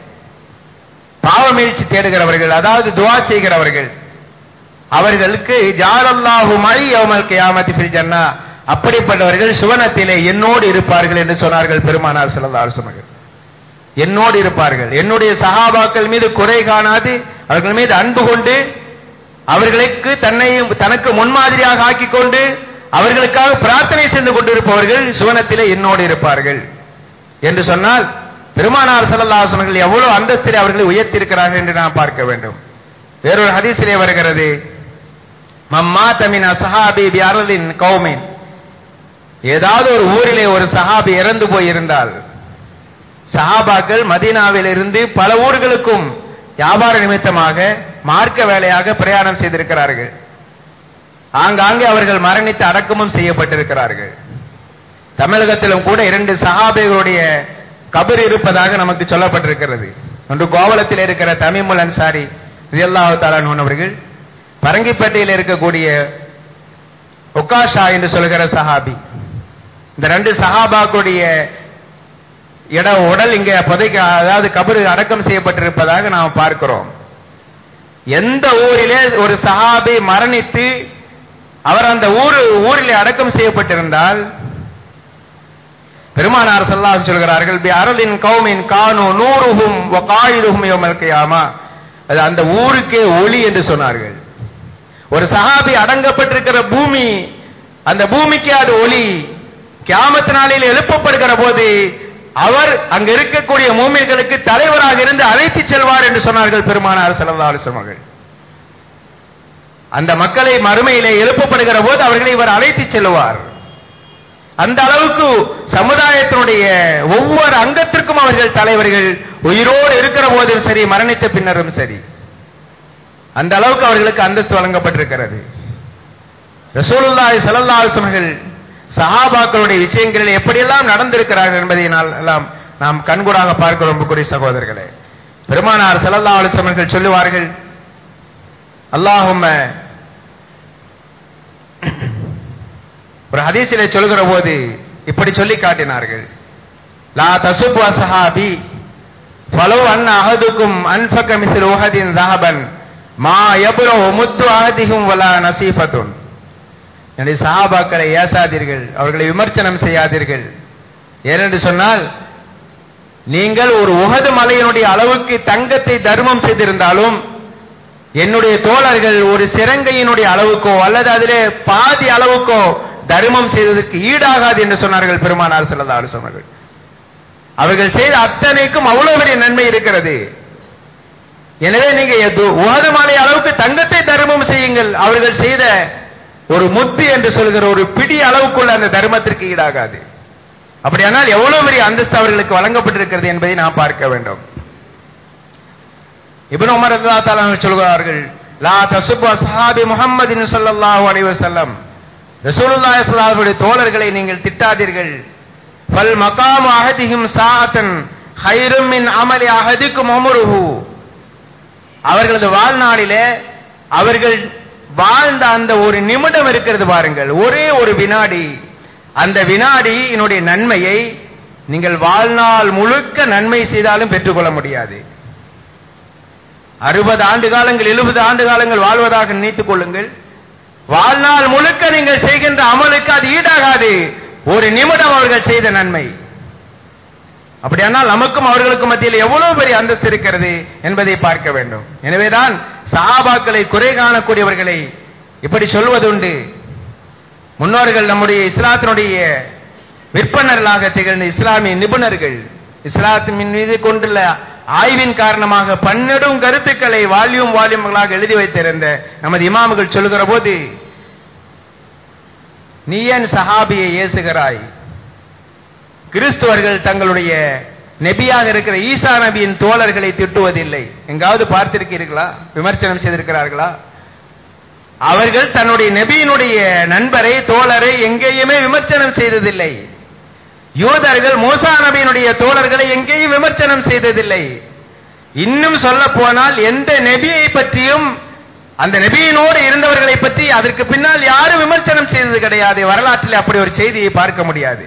பாவமீழ்ச்சி தேடுகிறவர்கள், அதாவது துஆ செய்கிறவர்கள். அவர்களுக்கு ஜஅலல்லாஹு மஇ யௌமல் கியாமத்தி ஃபில் ஜன்னah, அப்படிப்பட்டவர்கள் சுவனத்திலே என்னோடு இருப்பார்கள் என்று சொன்னார்கள் பெருமானார் ஸல்லல்லாஹு அலைஹி வஸல்லம். என்னோடு இருப்பார்கள். என்னுடைய சஹாபாக்கள் மீது குறை காணாது அவர்கள் மீது அன்பு கொண்டு அவர்களுக்கு தன்னையும் தனக்கு முன்மாதிரியாக ஆக்கிக் கொண்டு அவர்களுக்காக பிரார்த்தனை செய்து கொண்டிருப்பவர்கள் சுவனத்திலே என்னோடு இருப்பார்கள் என்று சொன்னால் பெருமானார் ஸல்லல்லாஹு அலைஹி வஸல்லம் எவ்வளவு அந்தஸ்திலே அவர்களை உயர்த்தியிருக்கிறார்கள் என்று நாம் பார்க்க வேண்டும். வேறொரு ஹதீஸிலே வருகிறது, மம்மாத மின் அஸ்ஹாபி பி அர்லின் கௌமின், ஏதாவது ஒரு ஊரிலே ஒரு சஹாபி இறந்து போயிருந்தால், சஹாபாக்கள் மதீனாவில் இருந்து பல ஊர்களுக்கும் வியாபார நிமித்தமாக மார்க்க வேலையாக பிரயாணம் செய்திருக்கிறார்கள். ஆங்காங்கே அவர்கள் மரணித்து அடக்கமும் செய்யப்பட்டிருக்கிறார்கள். தமிழகத்திலும் கூட இரண்டு சஹாபிகளுடைய கபர் இருப்பதாக நமக்கு சொல்லப்பட்டிருக்கிறது. ஒன்று கோவளத்தில் இருக்கிற தமீமுல் அன்சாரி ரலியல்லாஹு தஆலா அன்ஹு அவர்கள், பரங்கிப்பேட்டையில் இருக்கக்கூடிய உக்காஷா என்று சொல்கிற சஹாபி. இந்த ரெண்டு சஹாபாக்களுடைய இட உடல் இங்கே புதைக்க, அதாவது கபரு அடக்கம் செய்யப்பட்டிருப்பதாக நாம் பார்க்கிறோம். எந்த ஊரிலே ஒரு சஹாபி மரணித்து அவர் அந்த ஊர் ஊரிலே அடக்கம் செய்யப்பட்டிருந்தால் பெருமானார் ஸல்லல்லாஹு அலைஹி வஸல்லம் சொல்கிறார்கள், பி அர்லின் கௌமின் கானு நூருஹும் வ காயிதுஹும் யௌமல் கியாமா, அது அந்த ஊருக்கே ஒளி என்று சொன்னார்கள். ஒரு சஹாபி அடங்கப்பட்டிருக்கிற பூமி, அந்த பூமிக்கு அது ஒளி. கியாமத் நாளில் எழுப்பப்படுகிற போது அவர் அங்க இருக்கக்கூடிய மூமின்களுக்கு தலைவராக இருந்து அழைத்து செல்வார் என்று சொன்னார்கள் பெருமானார் ஸல்லல்லாஹு அலைஹி வஸல்லம். அந்த மக்களை மறுமையிலே எழுப்பப்படுகிற போது அவர்களை இவர் அழைத்து செல்வார். அந்த அளவுக்கு சமுதாயத்தினுடைய ஒவ்வொரு அங்கத்திற்கும் அவர்கள் தலைவர்கள், உயிரோடு இருக்கிற போதும் சரி மரணித்த பின்னரும் சரி. அந்த அளவுக்கு அவர்களுக்கு அந்தஸ்து வழங்கப்பட்டிருக்கிறது. ரசூலுல்லாஹி ஸல்லல்லாஹு அலைஹி வஸல்லம் சஹாபாக்களுடைய விஷயங்களில் எப்படியெல்லாம் நடந்திருக்கிறார்கள் என்பதை எல்லாம் நாம் கண்கூடாக பார்க்கிறோம். அன்புக்குரிய சகோதரர்களே, பெருமானார் ஸல்லல்லாஹு அலைஹி வஸல்லம் சொல்லுவார்கள், அல்லாஹும்ம, ஒரு ஹதீஸிலே சொல்கிற போது இப்படி சொல்லி காட்டினார்கள், லா தசுபு அஸ்ஹாபி ஃபலவ் அன் அஹதுக்கும் அன்ஃபக மிஸ்ல உஹதின் ذهبًا மா யப்ரு முத்து அஹதிஹும் வலா நஸீஃபத்துன். என்னுடைய சஹாபாக்களை ஏசாதீர்கள், அவர்களை விமர்சனம் செய்யாதீர்கள். ஏனென்று சொன்னால், நீங்கள் ஒரு உஹது மலையினுடைய அளவுக்கு தங்கத்தை தர்மம் செய்திருந்தாலும் என்னுடைய தோழர்கள் ஒரு சிரங்கையினுடைய அளவுக்கோ அல்லது அதிலே பாதி அளவுக்கோ தர்மம் செய்வதற்கு ஈடாகாது என்று சொன்னார்கள் பெருமானார் ஸல்லல்லாஹு அலைஹி வஸல்லம். அவர்கள் செய்த அத்தனைக்கும் அவ்வளவு பெரிய நன்மை இருக்கிறது. எனவே நீங்க உஹது மலை அளவுக்கு தங்கத்தை தர்மம் செய்யுங்கள், அவர்கள் செய்த ஒரு முத்து என்று சொல்கிற ஒரு பிடி அளவுக்குள்ள அந்த தர்மத்திற்கு ஈடாகாது. அப்படியானால் எவ்வளவு பெரிய அந்தஸ்து அவர்களுக்கு வழங்கப்பட்டிருக்கிறது என்பதை நாம் பார்க்க வேண்டும். இப்னு உமர் ரலியல்லாஹு தஆலா சொல்கிறார்கள், லா தசுபு அஸ்ஹாபி முஹம்மதின் ஸல்லல்லாஹு அலைஹி வஸல்லம், ரசூலுல்லாஹி ஸல்லல்லாஹு அலைஹி வஸல்லம் தோழர்களை நீங்கள் திட்டாதீர்கள். ஃபல் மகாமு அஹதிஹிம் சாஅத்தன் ஹைரும் மின் அமலி அஹதிக்கும் உம்ருஹு, அவர்களது வாழ்நாளிலே அவர்கள் வாழ்ந்த அந்த ஒரு நிமிடம் இருக்கிறது பாருங்கள், ஒரே ஒரு வினாடி, அந்த வினாடி என்னுடைய நன்மையை நீங்கள் வாழ்நாள் முழுக்க நன்மை செய்தாலும் பெற்றுக்கொள்ள முடியாது. அறுபது ஆண்டு காலங்கள் எழுபது ஆண்டு காலங்கள் வாழ்வதாக நினைத்துக் கொள்ளுங்கள். வாழ்நாள் முழுக்க நீங்கள் செய்கின்ற அமலுக்கு அது ஈடாகாது ஒரு நிமிடம் அவர்கள் செய்த நன்மை. அப்படியானால் நமக்கும் அவர்களுக்கும் மத்தியில் எவ்வளவு பெரிய அந்தஸ்து இருக்கிறது என்பதை பார்க்க வேண்டும். எனவேதான் சஹாபாக்களை குறை காணக்கூடியவர்களை இப்படி சொல்வதுண்டு. முன்னோர்கள் நம்முடைய இஸ்லாத்தினுடைய விற்பனர்களாக திகழ்ந்த இஸ்லாமிய நிபுணர்கள் இஸ்லாத்தின் மீது கொண்டுள்ள ஆய்வின் காரணமாக பன்னெடும் கருத்துக்களை வால்யூம் வால்யூம்களாக எழுதி வைத்திருந்த நமது இமாம்கள் சொல்லுகிற போது, நீ ஏன் சஹாபியை ஏசுகிறாய்? கிறிஸ்துவர்கள் தங்களுடைய நபியாக இருக்கிற ஈசா நபியின் தோழர்களை திட்டுவதில்லை. எங்காவது பார்த்திருக்கிறீர்களா? விமர்சனம் செய்திருக்கிறார்களா? அவர்கள் தன்னுடைய நபியினுடைய நண்பரை தோழரை எங்கேயுமே விமர்சனம் செய்ததில்லை. யூதர்கள் மூசா நபியினுடைய தோழர்களை எங்கேயும் விமர்சனம் செய்ததில்லை. இன்னும் சொல்ல போனால் எந்த நபியை பற்றியும் அந்த நபியினோடு இருந்தவர்களை பற்றி அதற்கு பின்னால் யாரும் விமர்சனம் செய்தது கிடையாது. வரலாற்றில் அப்படி ஒரு செய்தியை பார்க்க முடியாது.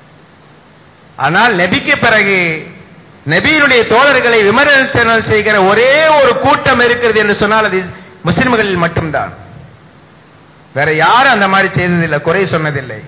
ஆனால் நபிக்கு பிறகு நபியினுடைய தோழர்களை விமர்சனம் செய்கிற ஒரே ஒரு கூட்டம் இருக்கிறது என்று சொன்னால் அது முஸ்லிம்களில் மட்டும்தான். வேற யாரும் அந்த மாதிரி செய்ததில்லை, குறை சொன்னதில்லை.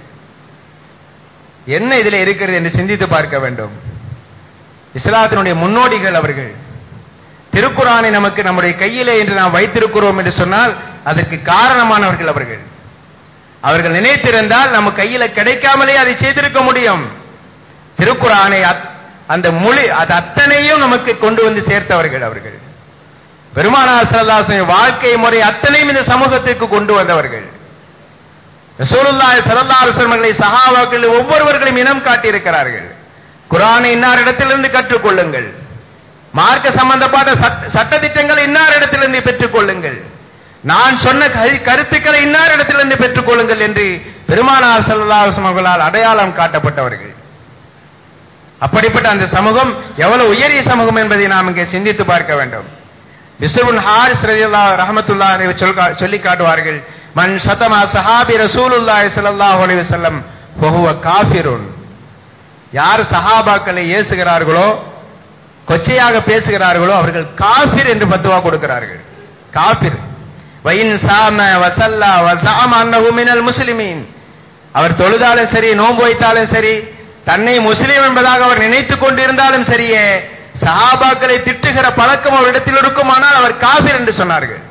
என்ன இதில் இருக்கிறது என்று சிந்தித்து பார்க்க வேண்டும். இஸ்லாத்தினுடைய முன்னோடிகள் அவர்கள். திருக்குரானை நமக்கு நம்முடைய கையிலே என்று நாம் வைத்திருக்கிறோம் என்று சொன்னால் அதற்கு காரணமானவர்கள் அவர்கள். அவர்கள் நினைத்திருந்தால் நம்ம கையில கிடைக்காமலே அதை செய்திருக்க முடியும். திருக்குரானை அந்த மொழி அது அத்தனையும் நமக்கு கொண்டு வந்து சேர்த்தவர்கள் அவர்கள். பெருமானார் ஸல்லல்லாஹு அலைஹி வஸல்லம் வாழ்க்கை முறை அத்தனையும் இந்த சமூகத்திற்கு கொண்டு வந்தவர்கள். ரசூலுல்லாஹி ஸல்லல்லாஹு அலைஹி வஸல்லம் சஹாபாக்கள் ஒவ்வொருவர்களையும் இனம் காட்டியிருக்கிறார்கள். குர்ஆனை இன்னார் இடத்திலிருந்து கற்றுக்கொள்ளுங்கள், மார்க்க சம்பந்தப்பட்ட சட்ட திட்டங்களை இன்னார் இடத்திலிருந்து பெற்றுக் கொள்ளுங்கள், நான் சொன்ன கருத்துக்களை இன்னார் இடத்திலிருந்து பெற்றுக் கொள்ளுங்கள் என்று பெருமானார் ஸல்லல்லாஹு அலைஹி வஸல்லம் அவர்களால் அடையாளம் காட்டப்பட்டவர்கள். அப்படிப்பட்ட அந்த சமூகம் எவ்வளவு உயரிய சமூகம் என்பதை நாம் இங்கே சிந்தித்து பார்க்க வேண்டும். பிஸ்ர் பின் ஹாரிஸ் ரலியல்லாஹு ரஹ்மத்துல்லாஹி அலைஹி சொல்லி காட்டுவார்கள், மன் ஷதம ஸஹாபி ரசூலுல்லாஹி ஸல்லல்லாஹு அலைஹி வஸல்லம் ஃபஹுவ காஃபிருன். யார் சஹாபாக்களை ஏசுகிறார்களோ, கொச்சையாக பேசுகிறார்களோ அவர்கள் காஃபிர் என்று பத்துவா கொடுக்கிறார்கள். காஃபிர். வயின் சாம வஸல்லா வஸஅம அன்னஹு மினல் முஸ்லிமீன். அவர் தொழுதாலும் சரி, நோன்பு வைத்தாலும் சரி, தன்னை முஸ்லிம் என்பதாக அவர் நினைத்துக் கொண்டிருந்தாலும் சரியே, சஹாபாக்களை திட்டுகிற பழக்கம் அவரிடத்தில் இருக்குமானால் அவர் காஃபிர் என்று சொன்னார்கள்.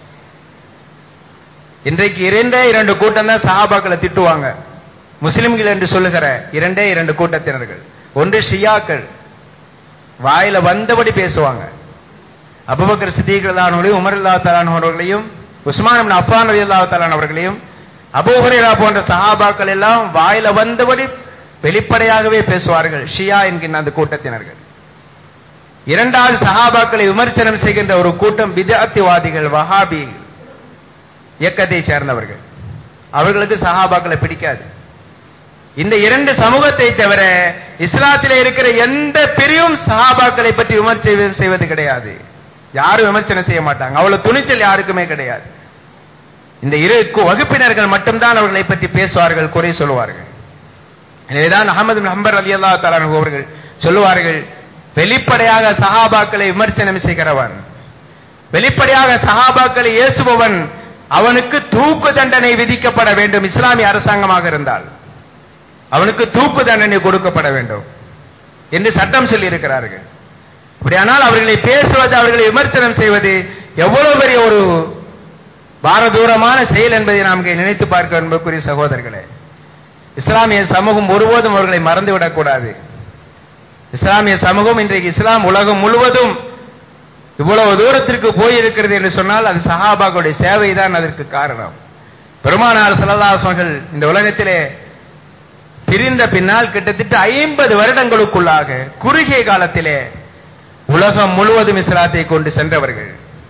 இன்றைக்கு இரண்டே இரண்டு கூட்டம் தான் சஹாபாக்களை திட்டுவாங்க. முஸ்லிம்கள் என்று சொல்லுகிற இரண்டே இரண்டு கூட்டத்தினர்கள். ஒன்று ஷியாக்கள், வாயில வந்தபடி பேசுவாங்க. அபூபக்கர் சித்தீக் ரலியல்லாஹு அன்ஹு, உமர் ரலியல்லாஹு தஆலா அவர்களையும், உஸ்மான் இப்னு அஃபான் ரலியல்லாஹு தஆலா அவர்களையும், அபூ ஹுரைரா போன்ற சஹாபாக்கள் எல்லாம் வாயில வந்தபடி வெளிப்படையாகவே பேசுவார்கள் ஷியா என்கின்ற அந்த கூட்டத்தினர்கள். இரண்டாவது சஹாபாக்களை விமர்சனம் செய்கின்ற ஒரு கூட்டம் பித்அத்வாதிகள், வஹாபி இயக்கத்தை சேர்ந்தவர்கள். அவர்களுக்கு சஹாபாக்களை பிடிக்காது. இந்த இரண்டு சமூகத்தை தவிர இஸ்லாத்திலே இருக்கிற எந்த பிரிவும் சஹாபாக்களை பற்றி விமர்சனம் செய்வது கிடையாது. யாரும் விமர்சனம் செய்ய மாட்டாங்க. அவ்வளவு துணிச்சல் யாருக்குமே கிடையாது. இந்த இரு வகுப்பினர்கள் மட்டும்தான் அவர்களை பற்றி பேசுவார்கள், குறை சொல்லுவார்கள். எனவேதான் அஹ்மது பின் ஹம்பல் ரலியல்லாஹு தஆலா அன்ஹு அவர்கள் சொல்லுவார்கள், வெளிப்படையாக சஹாபாக்களை விமர்சனம் செய்கிறவன், வெளிப்படையாக சஹாபாக்களை ஏசுபவன், அவனுக்கு தூக்கு தண்டனை விதிக்கப்பட வேண்டும். இஸ்லாமிய அரசாங்கமாக இருந்தால் அவனுக்கு தூக்கு தண்டனை கொடுக்கப்பட வேண்டும் என்று சட்டம் சொல்லி இருக்கிறார்கள். அப்படியானால் அவர்களை பேசுவது, அவர்களை விமர்சனம் செய்வது எவ்வளவு பெரிய ஒரு பாரதூரமான செயல் என்பதை நாம் நினைத்து பார்க்க என்பதற்குரிய சகோதரர்களே, இஸ்லாமிய சமூகம் ஒருபோதும் அவர்களை மறந்துவிடக் கூடாது. இஸ்லாமிய சமூகம் இன்றைக்கு இஸ்லாம் உலகம் முழுவதும் இவ்வளவு தூரத்திற்கு போயிருக்கிறது என்று சொன்னால் அது சஹாபாக்களுடைய சேவை தான் அதற்கு காரணம். பெருமானார் ஸல்லல்லாஹு அலைஹி வஸல்லம் இந்த உலகத்திலே பிரிந்த பின்னால் கிட்டத்தட்ட ஐம்பது வருடங்களுக்குள்ளாக குறுகிய காலத்திலே உலகம் முழுவதும் இஸ்லாத்தை கொண்டு சென்றவர்கள்.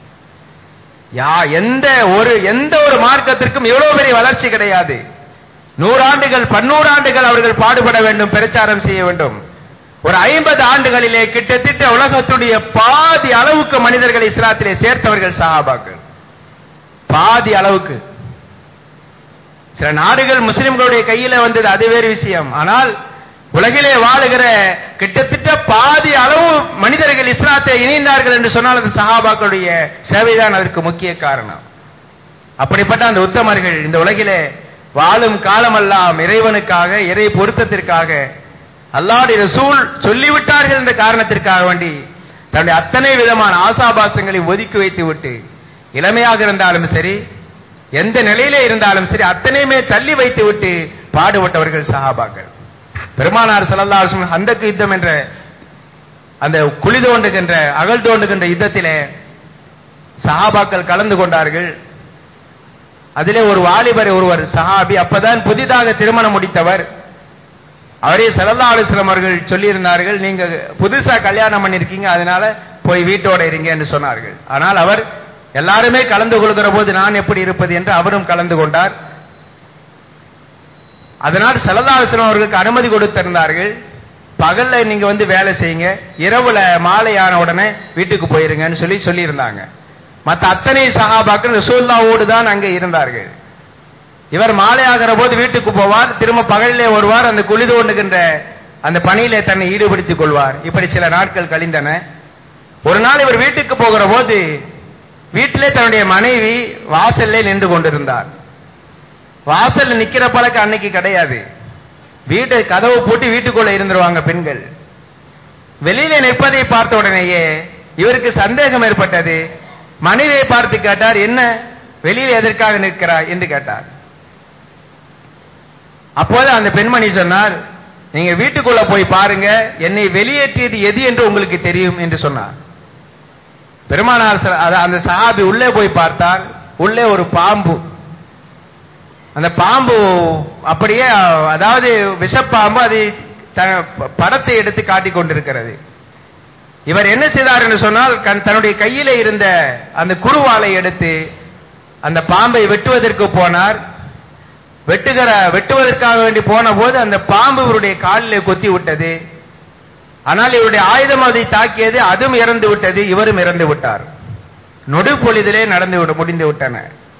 யா எந்த ஒரு எந்த ஒரு மார்க்கத்திற்கும் எவ்வளவு பெரிய வளர்ச்சி கிடையாது. நூறாண்டுகள் பன்னூறாண்டுகள் அவர்கள் பாடுபட வேண்டும், பிரச்சாரம் செய்ய வேண்டும். ஒரு ஐம்பது ஆண்டுகளிலே கிட்டத்தட்ட உலகத்துடைய பாதி அளவுக்கு மனிதர்களை இஸ்லாத்திலே சேர்த்தவர்கள் சஹாபாக்கள். பாதி அளவுக்கு. சில நாடுகள் முஸ்லிம்களுடைய கையில வந்தது அது வேறு விஷயம். ஆனால் உலகிலே வாழுகிற கிட்டத்தட்ட பாதி அளவு மனிதர்கள் இஸ்லாத்தை இணைந்தார்கள் என்று சொன்னால் அது சஹாபாக்களுடைய சேவைதான் அதற்கு முக்கிய காரணம். அப்படிப்பட்ட அந்த உத்தமர்கள் இந்த உலகிலே வாழும் காலமெல்லாம் இறைவனுக்காக, இறை பொருத்தத்திற்காக, அல்லாஹ்வுடைய ரசூல் சொல்லிவிட்டார்கள் என்ற காரணத்திற்காக வேண்டி தன்னுடைய அத்தனை விதமான ஆசாபாசங்களை ஒதுக்கி வைத்து விட்டு, இளமையாக இருந்தாலும் சரி, எந்த நிலையிலே இருந்தாலும் சரி, அத்தனையுமே தள்ளி வைத்து விட்டு பாடுபட்டவர்கள் சஹாபாக்கள். பெருமானார் ஸல்லல்லாஹு அலைஹி வஸல்லம் ஹந்தக் யுத்தம் என்ற அந்த குழி தோண்டுகின்ற அகழ் தோண்டுகின்ற யுத்தத்திலே சஹாபாக்கள் கலந்து கொண்டார்கள். அதிலே ஒரு வாலிபர் ஒருவர் சஹாபி, அப்பதான் புதிதாக திருமணம் முடித்தவர். அவரே ஸல்லல்லாஹு அலைஹி வஸல்லம் அவர்கள் சொல்லியிருந்தார்கள், நீங்க புதுசா கல்யாணம் பண்ணிருக்கீங்க, அதனால போய் வீட்டோட இருங்க என்று சொன்னார்கள். ஆனால் அவர் எல்லாருமே கலந்து கொள்கிற போது நான் எப்படி இருப்பது என்று அவரும் கலந்து கொண்டார். அதனால் ஸல்லல்லாஹு அலைஹி வஸல்லம் அவர்களுக்கு அனுமதி கொடுத்திருந்தார்கள், பகல்ல நீங்க வந்து வேலை செய்யுங்க, இரவுல மாலையான உடனே வீட்டுக்கு போயிருங்கன்னு சொல்லி சொல்லியிருந்தாங்க. மற்ற அத்தனை சஹாபாக்கள் ரசூலுல்லாஹ்வோடு தான் அங்கே இருந்தார்கள். இவர் மாலை ஆகிற போது வீட்டுக்கு போவார், திரும்ப பகலிலே வருவார், அந்த குழி தோண்டுகின்ற அந்த பணியிலே தன்னை ஈடுபடுத்திக் கொள்வார். இப்படி சில நாட்கள் கழிந்தன. ஒரு நாள் இவர் வீட்டுக்கு போகிற போது வீட்டிலே தன்னுடைய மனைவி வாசல்லே நின்று கொண்டிருந்தார். வாசல்ல நிக்கிற பழக்கம் அன்னைக்கு கிடையாது. வீட்டை கதவு பூட்டி வீட்டுக்குள்ள இருந்துருவாங்க பெண்கள். வெளியிலே நிற்பதை பார்த்த உடனேயே இவருக்கு சந்தேகம் ஏற்பட்டது. மனைவியை பார்த்து கேட்டார், என்ன வெளியில் எதற்காக நிற்கிறாய் என்று கேட்டார். அப்போது அந்த பெண்மணி சொன்னார், நீங்க வீட்டுக்குள்ள போய் பாருங்க, என்னை வெளியேற்றியது எது என்று உங்களுக்கு தெரியும் என்று சொன்னார். பெருமானார் அந்த சஹாபி உள்ளே போய் பார்த்தார், உள்ளே ஒரு பாம்பு. அந்த பாம்பு அப்படியே, அதாவது விஷப்பாம்பு, அதை படத்தை எடுத்து காட்டிக் கொண்டிருக்கிறது. இவர் என்ன செய்தார் என்று சொன்னால், தன்னுடைய கையிலே இருந்த அந்த குருவாளை எடுத்து அந்த பாம்பை வெட்டுவதற்கு போனார். வெட்டுகிற வெட்டுவதற்காக வேண்டி போன போது அந்த பாம்பு இவருடைய காலிலே கொத்தி விட்டது. ஆனால் இவருடைய ஆயுதம் அதை தாக்கியது, அதுவும் இறந்து விட்டது, இவரும் இறந்து விட்டார். நொடு பொழுதிலே நடந்து முடிந்து விட்டன.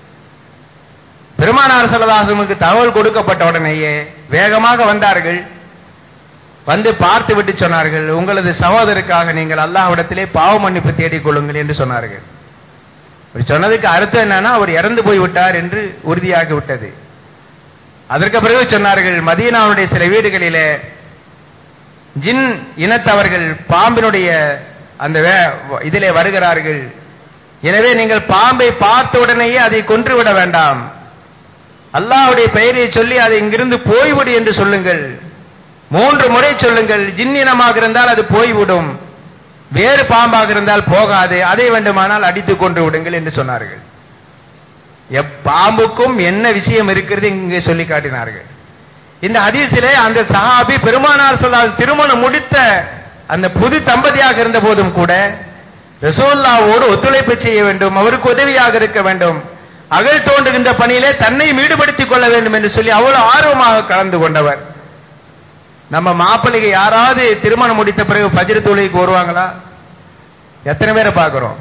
பெருமானார் ஸல்லல்லாஹு அலைஹி வஸல்லம் தகவல் கொடுக்கப்பட்ட உடனேயே வேகமாக வந்தார்கள். வந்து பார்த்து விட்டு சொன்னார்கள், உங்களது சகோதரருக்காக நீங்கள் அல்லாஹ்விடத்திலே பாவ மன்னிப்பு தேடிக் கொள்ளுங்கள் என்று சொன்னார்கள். சொன்னதுக்கு அர்த்தம் என்னன்னா, அவர் இறந்து போய் விட்டார் என்று உறுதியாகி விட்டது. அதற்கு பிறகு சொன்னார்கள், மதீனாவுடைய சில வீடுகளிலே ஜின் இனத்தவர்கள் பாம்பினுடைய அந்த இதிலே வருகிறார்கள். எனவே நீங்கள் பாம்பை பார்த்த உடனேயே அதை கொன்றுவிட வேண்டாம், அல்லாஹ்வுடைய பெயரை சொல்லி அதை இங்கிருந்து போய்விடு என்று சொல்லுங்கள். மூன்று முறை சொல்லுங்கள். ஜின் இனமாக இருந்தால் அது போய்விடும், வேறு பாம்பாக இருந்தால் போகாது, அதை வேண்டுமானால் அடித்துக் கொன்று விடுங்கள் என்று சொன்னார்கள். பாம்புக்கும் என்ன விஷயம் இருக்கிறது இங்கே சொல்லி காட்டினார்கள். இந்த ஹதீஸிலே அந்த சஹாபி பெருமானார் ஸல்லல்லாஹு திருமணம் முடித்த அந்த புது தம்பதியாக இருந்த போதும் கூட ரசூலுல்லாஹ்வோடு ஒத்துழைப்பு செய்ய வேண்டும், அவருக்கு உதவியாக இருக்க வேண்டும், அகழ் தோண்டுகின்ற பணியிலே தன்னை ஈடுபடுத்திக் கொள்ள வேண்டும் என்று சொல்லி அவ்வளவு ஆர்வமாக கலந்து கொண்டவர். நம்ம மாப்பிள்ளைக்கு யாராவது திருமணம் முடித்த பிறகு ஃபஜ்ர் தொழுகைக்கு வருவாங்களா? எத்தனை பேரை பார்க்கிறோம்?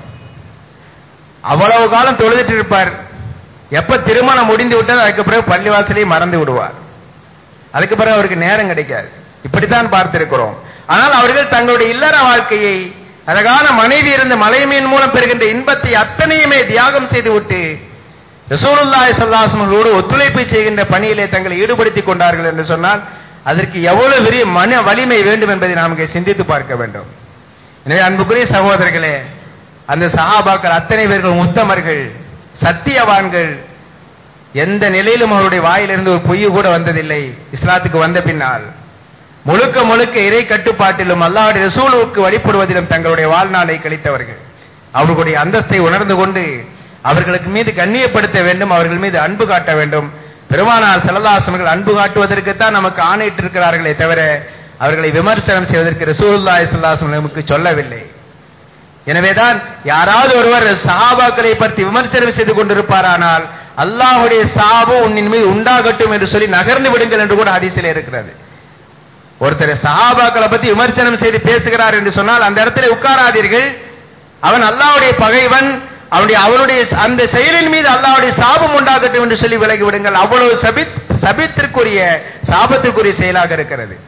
அவ்வளவு காலம் தொழுதுட்டு இருப்பார். எப்ப திருமணம் முடிந்து விட்டது அதுக்கு பிறகு பள்ளிவாசலையும் மறந்து விடுவார். அதுக்கு பிறகு அவருக்கு நேரம் கிடைக்காது. இப்படித்தான் பார்த்திருக்கிறோம். ஆனால் அவர்கள் தங்களுடைய இல்லற வாழ்க்கையை, அழகான மனைவி இருந்த மலைமையின் மூலம் பெறுகின்ற இன்பத்தை அத்தனையுமே தியாகம் செய்துவிட்டு ரசூலுல்லாஹி ஸல்லல்லாஹு அலைஹி வஸல்லம் ஒத்துழைப்பு செய்கின்ற பணியிலே தங்களை ஈடுபடுத்திக் கொண்டார்கள் என்று சொன்னால் அதற்கு எவ்வளவு பெரிய மன வலிமை வேண்டும் என்பதை நாம் இங்கே சிந்தித்து பார்க்க வேண்டும். எனவே அன்புக்குரிய சகோதரர்களே, அந்த சஹாபாக்கள் அத்தனை பேர்கள் உத்தமர்கள், சத்தியவான்கள். எந்த நிலையிலும் அவருடைய வாயிலிருந்து ஒரு பொய் கூட வந்ததில்லை. இஸ்லாத்துக்கு வந்த பின்னால் முழுக்க முழுக்க இறை கட்டுப்பாட்டிலும் அல்லாஹ்வுடைய ரசூலுக்கு வழிபடுவதிலும் தங்களுடைய வாழ்நாளை கழித்தவர்கள். அவர்களுடைய அந்தஸ்தை உணர்ந்து கொண்டு அவர்களுக்கு மீது கண்ணியப்படுத்த வேண்டும், அவர்கள் மீது அன்பு காட்ட வேண்டும். பெருமானார் ஸல்லல்லாஹு அலைஹி வஸல்லம் அன்பு காட்டுவதற்குத்தான் நமக்கு ஆணையிட்டு இருக்கிறார்களே தவிர அவர்களை விமர்சனம் செய்வதற்கு ரசூலுல்லாஹி ஸல்லல்லாஹு அலைஹி வஸல்லம் நமக்கு சொல்லவில்லை. எனவேதான் யாராவது ஒருவர் சஹாபாக்களை பற்றி விமர்சனம் செய்து கொண்டிருப்பாரானால் அல்லாஹ்வுடைய சாபு உன்னின் மீது உண்டாகட்டும் என்று சொல்லி நகர்ந்து விடுங்கள் என்று கூட ஹதீஸிலே இருக்கிறது. ஒருத்தர் சஹாபாக்களை பற்றி விமர்சனம் செய்து பேசுகிறார் என்று சொன்னால் அந்த இடத்துல உட்காராதீர்கள். அவன் அல்லாஹ்வுடைய பகைவன், அவனுடைய அவனுடைய அந்த செயலின் மீது அல்லாஹ்வுடைய சாபம் உண்டாகட்டும் என்று சொல்லி விலகி விடுங்கள். அவ்வளவு சபித் சபித்திற்குரிய சாபத்திற்குரிய செயலாக இருக்கிறது.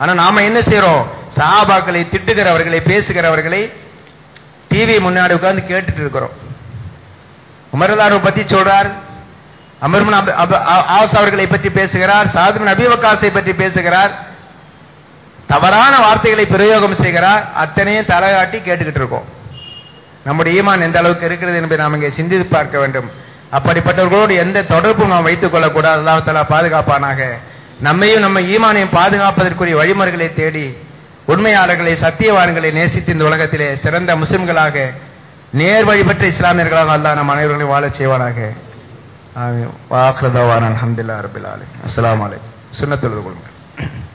ஆனா நாம என்ன செய்யறோம்? சஹாபாக்களை திட்டுகிறவர்களை, பேசுகிறவர்களை டிவி முன்னாடி உட்கார்ந்து கேட்டுட்டு இருக்கிறோம். உமர் ரலியல்லாஹு அன்ஹு பத்தி சொல்றார், அமர் இப்னு ஆஸ் அவர்களை பற்றி பேசுகிறார், சஅத் இப்னு அபீ வக்காஸை பற்றி பேசுகிறார், தவறான வார்த்தைகளை பிரயோகம் செய்கிறார். அத்தனையும் தலையாட்டி கேட்டுக்கிட்டு இருக்கோம். நம்முடைய ஈமான் எந்த அளவுக்கு இருக்கிறது என்பதை நாம் இங்கே சிந்தித்து பார்க்க வேண்டும். அப்படிப்பட்டவர்களோடு எந்த தொடர்பும் நாம் வைத்துக் கொள்ளக்கூடாது. அல்லாஹ் தஆலா பாதுகாப்பானாக. நம்மையும் நம்ம ஈமானையும் பாதுகாப்பதற்குரிய வழிமுறைகளை தேடி உண்மையாளர்களை, சத்தியவான்களை நேசித்து இந்த உலகத்திலே சிறந்த முஸ்லிம்களாக, நேர் வழிபட்ட இஸ்லாமியர்களாக அல்லாஹ் நம் அனைவர்களையும் வாழச் செய்வானாக. ஆமீன். வ ஆகிரு தஅவானா அல்ஹம்துலில்லாஹி ரப்பில் ஆலமீன். அஸ்ஸலாமு அலைக்கும். சுன்னத்துல் கொள்ளுங்கள்.